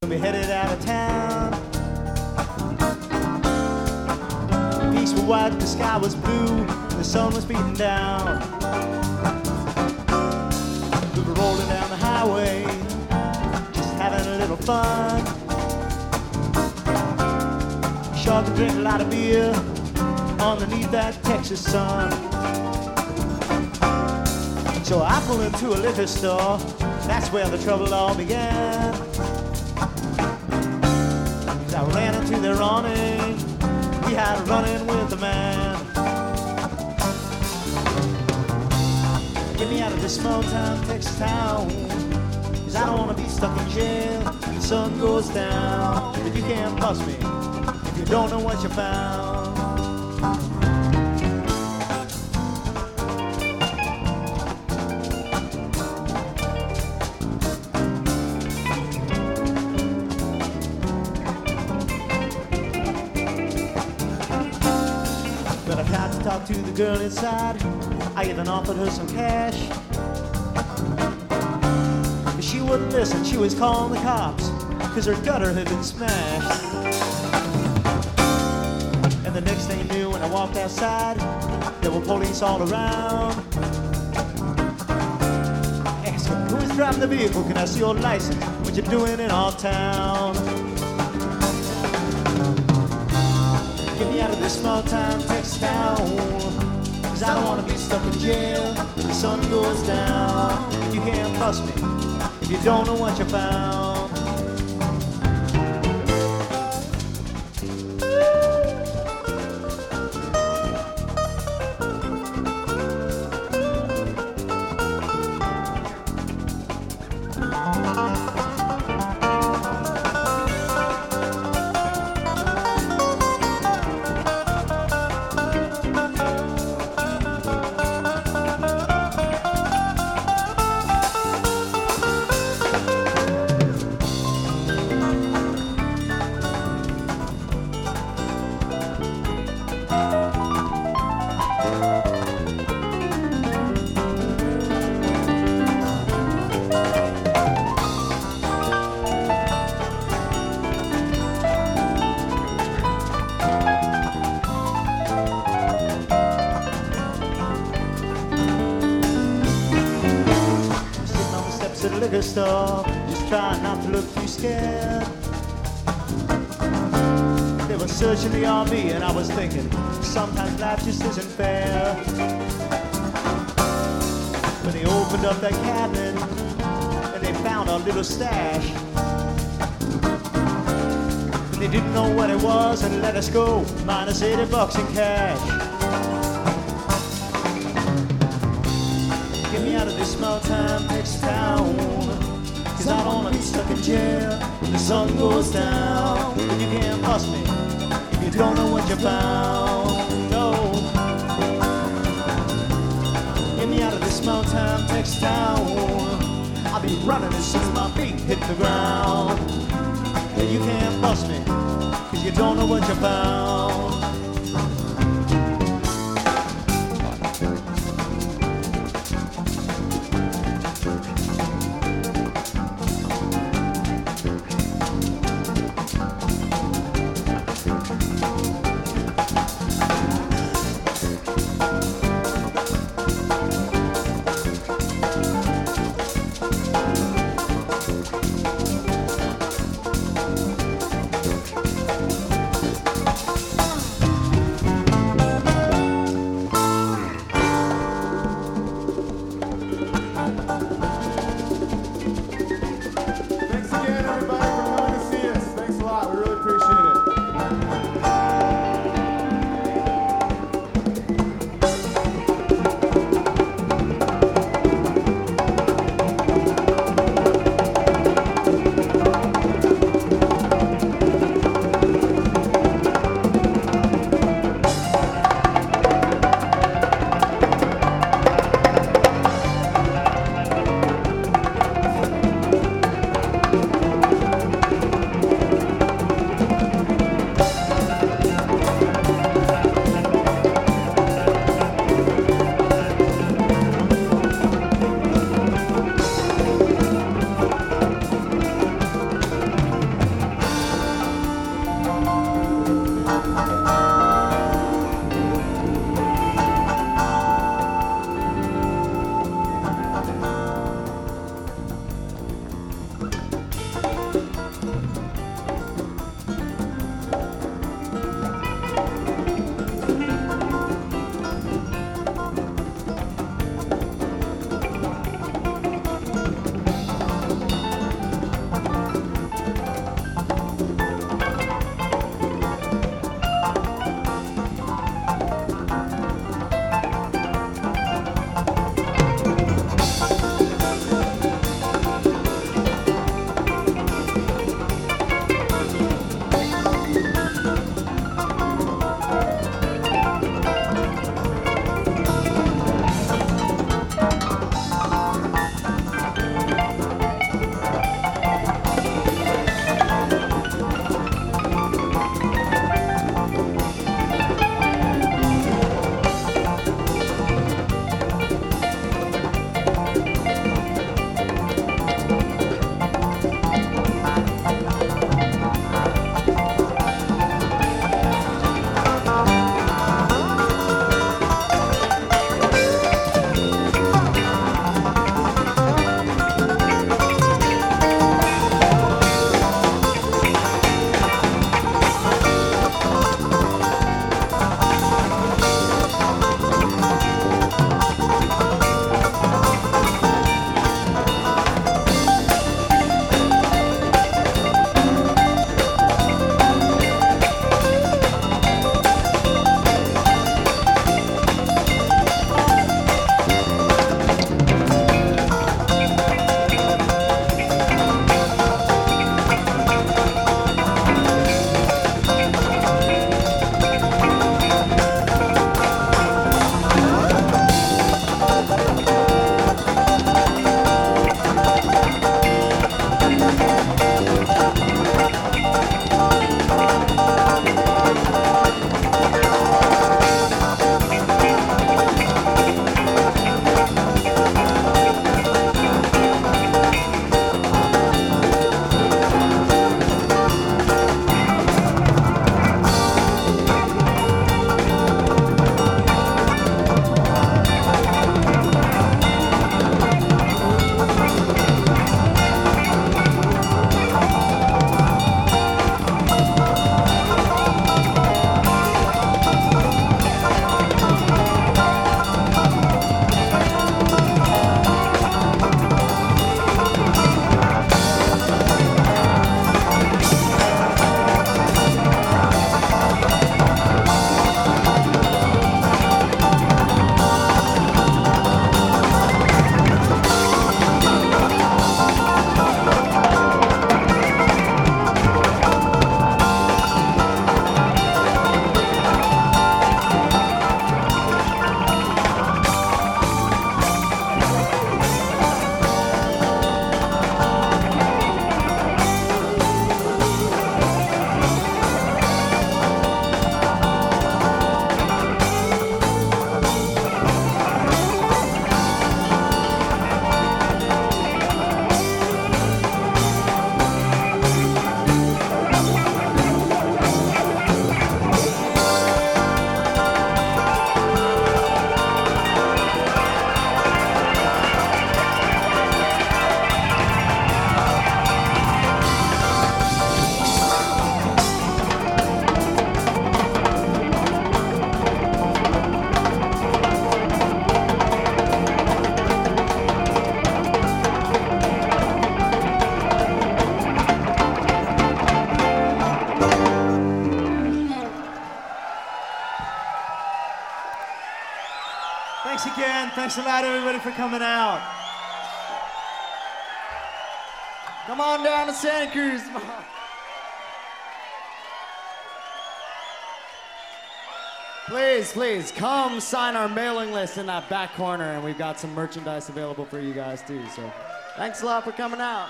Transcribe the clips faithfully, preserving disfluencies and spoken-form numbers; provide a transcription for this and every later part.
We headed out of town. The peaks were white, the sky was blue, the sun was beating down. We were rolling down the highway, just having a little fun. Sure could drink a lot of beer underneath that Texas sun. So I pulled into a liquor store, that's where the trouble all began. I ran into their awning, we had a run-in with the man. Get me out of this small town, Texas town, cause I don't wanna be stuck in jail when the sun goes down. But you can't bust me if you don't know what you found. Talked to the girl inside, I even offered her some cash. But she wouldn't listen, she was calling the cops, cause her gutter had been smashed. And the next thing I knew, when I walked outside, there were police all around. Asking, who is driving the vehicle? Can I see your license? What you doing in our town? Get me out of this small town, Texas town, cause I don't wanna be stuck in jail when the sun goes down. You can't bust me if you don't know what you found. Liquor store, just trying not to look too scared. They were searching the R V and I was thinking, sometimes life just isn't fair. When they opened up that cabinet and they found our little stash, but they didn't know what it was and let us go, minus eighty bucks in cash. Get me out of this small town, Texas town, cause I don't wanna be stuck in jail when the sun goes down. But you can't bust me if you don't know what you found. No. Get me out of this small town, Texas town, I'll be running as soon as my feet hit the ground. And you can't bust me cause you don't know what you found. Thanks again. Thanks a lot, everybody, for coming out. Come on down to Santa Cruz. Please, please, come sign our mailing list in that back corner, and we've got some merchandise available for you guys, too. So thanks a lot for coming out.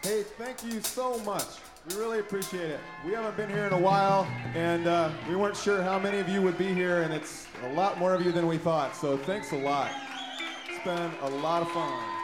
Hey, thank you so much. We really appreciate it. We haven't been here in a while, and uh, we weren't sure how many of you would be here, and it's a lot more of you than we thought, so thanks a lot. It's been a lot of fun.